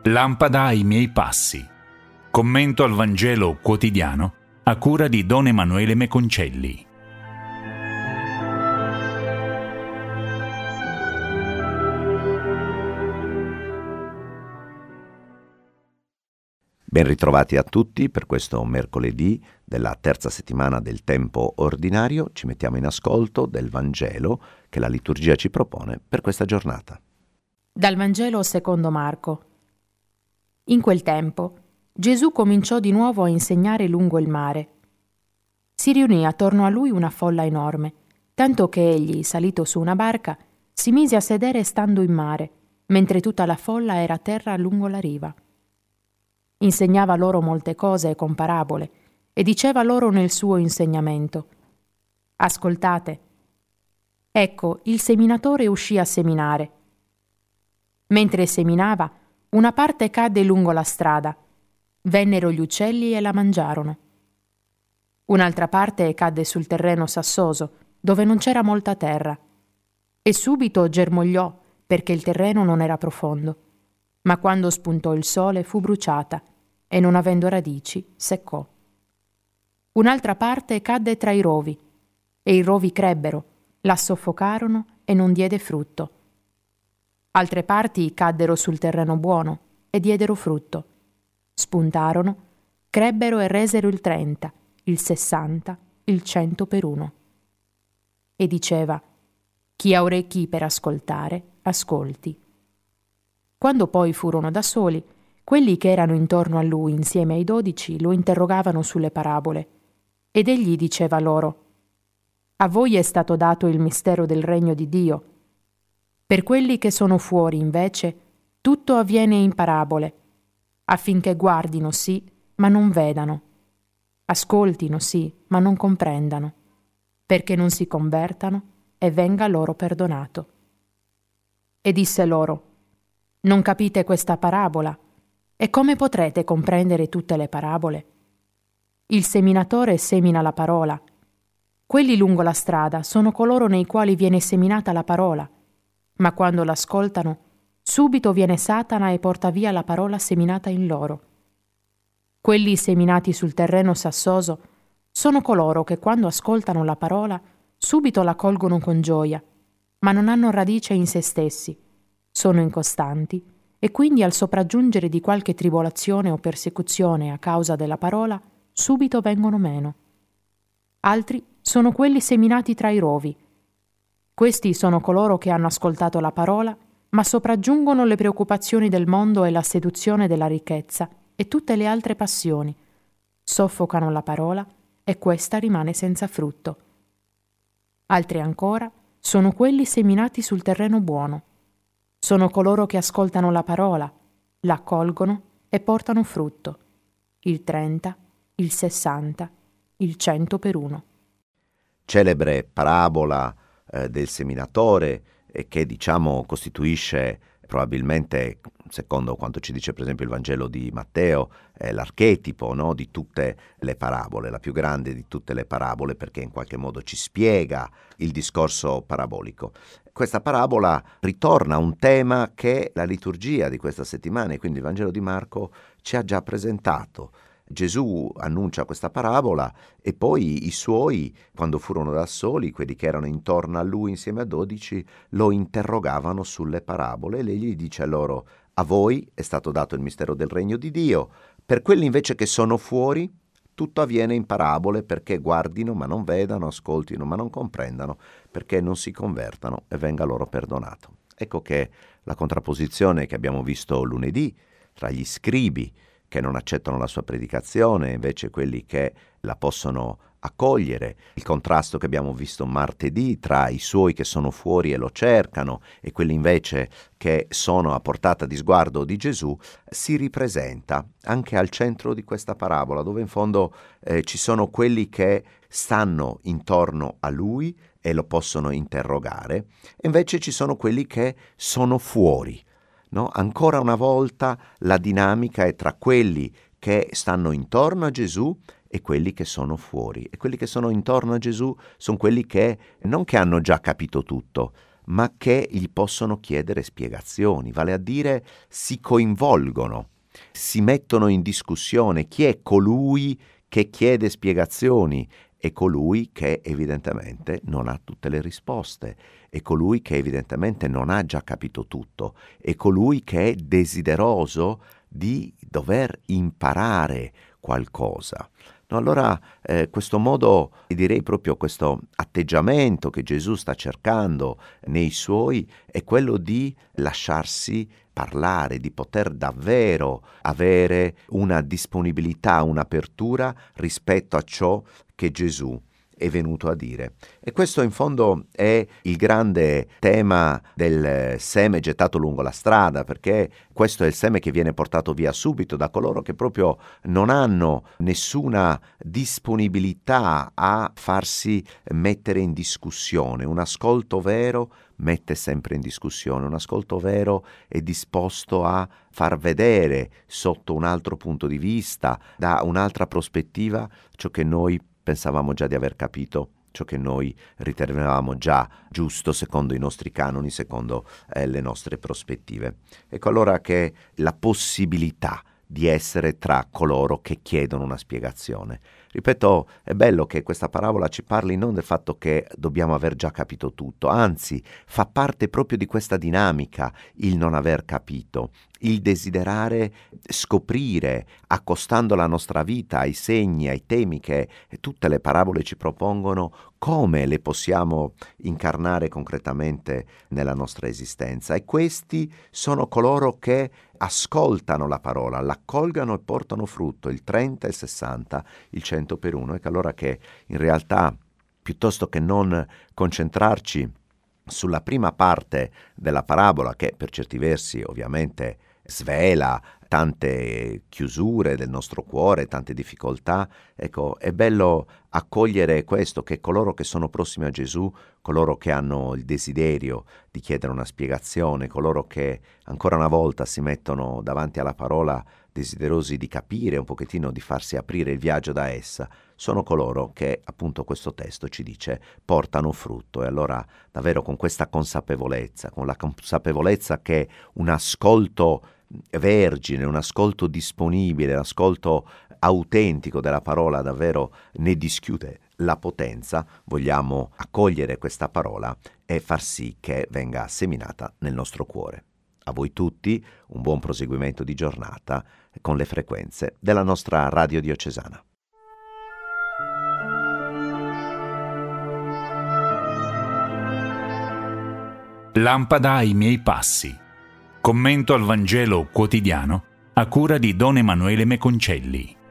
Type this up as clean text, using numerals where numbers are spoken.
Lampada ai miei passi. Commento al Vangelo quotidiano a cura di Don Emanuele Meconcelli. Ben ritrovati a tutti per questo mercoledì della terza settimana del tempo ordinario. Ci mettiamo in ascolto del Vangelo che la liturgia ci propone per questa giornata. Dal Vangelo secondo Marco. In quel tempo Gesù cominciò di nuovo a insegnare lungo il mare. Si riunì attorno a lui una folla enorme, tanto che egli, salito su una barca, si mise a sedere stando in mare, mentre tutta la folla era a terra lungo la riva. Insegnava loro molte cose con parabole e diceva loro nel suo insegnamento: Ascoltate. Ecco, il seminatore uscì a seminare. Mentre seminava, una parte cadde lungo la strada. Vennero gli uccelli e la mangiarono. Un'altra parte cadde sul terreno sassoso, dove non c'era molta terra, e subito germogliò perché il terreno non era profondo. Ma quando spuntò il sole fu bruciata e, non avendo radici, seccò. Un'altra parte cadde tra i rovi, e i rovi crebbero, la soffocarono e non diede frutto. Altre parti caddero sul terreno buono e diedero frutto. Spuntarono, crebbero e resero il 30, il 60, il 100 per uno. E diceva: Chi ha orecchi per ascoltare, ascolti. Quando poi furono da soli, quelli che erano intorno a lui insieme ai 12 lo interrogavano sulle parabole. Ed egli diceva loro: A voi è stato dato il mistero del regno di Dio. Per quelli che sono fuori, invece, tutto avviene in parabole, affinché guardino sì, ma non vedano, ascoltino sì, ma non comprendano, perché non si convertano e venga loro perdonato. E disse loro: Non capite questa parabola? E come potrete comprendere tutte le parabole? Il seminatore semina la parola. Quelli lungo la strada sono coloro nei quali viene seminata la parola, ma quando l'ascoltano, subito viene Satana e porta via la parola seminata in loro. Quelli seminati sul terreno sassoso sono coloro che quando ascoltano la parola subito la colgono con gioia, ma non hanno radice in se stessi, sono incostanti e quindi al sopraggiungere di qualche tribolazione o persecuzione a causa della parola subito vengono meno. Altri sono quelli seminati tra i rovi. Questi sono coloro che hanno ascoltato la parola, ma sopraggiungono le preoccupazioni del mondo e la seduzione della ricchezza e tutte le altre passioni. Soffocano la parola e questa rimane senza frutto. Altri ancora sono quelli seminati sul terreno buono. Sono coloro che ascoltano la parola, la accolgono e portano frutto. Il 30, il 60, il 100 per uno. Celebre parabola del seminatore che costituisce probabilmente, secondo quanto ci dice per esempio il Vangelo di Matteo, l'archetipo, no, di tutte le parabole, la più grande di tutte le parabole, perché in qualche modo ci spiega il discorso parabolico. Questa parabola ritorna a un tema che la liturgia di questa settimana, e quindi il Vangelo di Marco, ci ha già presentato. Gesù annuncia questa parabola e poi i suoi, quando furono da soli, quelli che erano intorno a lui insieme a 12, lo interrogavano sulle parabole e egli dice loro: A voi è stato dato il mistero del regno di Dio, per quelli invece che sono fuori tutto avviene in parabole, perché guardino ma non vedano, ascoltino ma non comprendano, perché non si convertano e venga loro perdonato. Ecco che la contrapposizione che abbiamo visto lunedì tra gli scribi che non accettano la sua predicazione e invece quelli che la possono accogliere, il contrasto che abbiamo visto martedì tra i suoi che sono fuori e lo cercano e quelli invece che sono a portata di sguardo di Gesù, si ripresenta anche al centro di questa parabola, dove in fondo ci sono quelli che stanno intorno a lui e lo possono interrogare, e invece ci sono quelli che sono fuori. No? Ancora una volta la dinamica è tra quelli che stanno intorno a Gesù e quelli che sono fuori. E quelli che sono intorno a Gesù sono quelli che non che hanno già capito tutto, ma che gli possono chiedere spiegazioni, vale a dire si coinvolgono, si mettono in discussione. Chi è colui che chiede spiegazioni? È colui che evidentemente non ha tutte le risposte, è colui che evidentemente non ha già capito tutto, è colui che è desideroso di dover imparare qualcosa. No, allora questo modo, direi proprio questo atteggiamento che Gesù sta cercando nei suoi, è quello di lasciarsi parlare, di poter davvero avere una disponibilità, un'apertura rispetto a ciò che Gesù è venuto a dire. E questo in fondo è il grande tema del seme gettato lungo la strada, perché questo è il seme che viene portato via subito da coloro che proprio non hanno nessuna disponibilità a farsi mettere in discussione. Un ascolto vero mette sempre in discussione, un ascolto vero è disposto a far vedere sotto un altro punto di vista, da un'altra prospettiva, ciò che noi pensavamo già di aver capito, ciò che noi ritenevamo già giusto secondo i nostri canoni, secondo le nostre prospettive. Ecco allora che la possibilità di essere tra coloro che chiedono una spiegazione. Ripeto, è bello che questa parabola ci parli non del fatto che dobbiamo aver già capito tutto, anzi fa parte proprio di questa dinamica il non aver capito, il desiderare scoprire, accostando la nostra vita ai segni, ai temi che tutte le parabole ci propongono, come le possiamo incarnare concretamente nella nostra esistenza. E questi sono coloro che ascoltano la parola, l'accolgano e portano frutto, il 30, il 60, il 100 per uno. Ecco allora che in realtà, piuttosto che non concentrarci sulla prima parte della parabola, che per certi versi ovviamente svela tante chiusure del nostro cuore, tante difficoltà, ecco, è bello accogliere questo, che coloro che sono prossimi a Gesù, coloro che hanno il desiderio di chiedere una spiegazione, coloro che ancora una volta si mettono davanti alla parola desiderosi di capire un pochettino, di farsi aprire il viaggio da essa, sono coloro che, appunto questo testo ci dice, portano frutto. E allora davvero con questa consapevolezza, con la consapevolezza che un ascolto vergine, un ascolto disponibile, un ascolto autentico della parola davvero ne dischiude la potenza, vogliamo accogliere questa parola e far sì che venga seminata nel nostro cuore. A voi tutti un buon proseguimento di giornata con le frequenze della nostra radio diocesana. Lampada ai miei passi. Commento al Vangelo quotidiano a cura di Don Emanuele Meconcelli.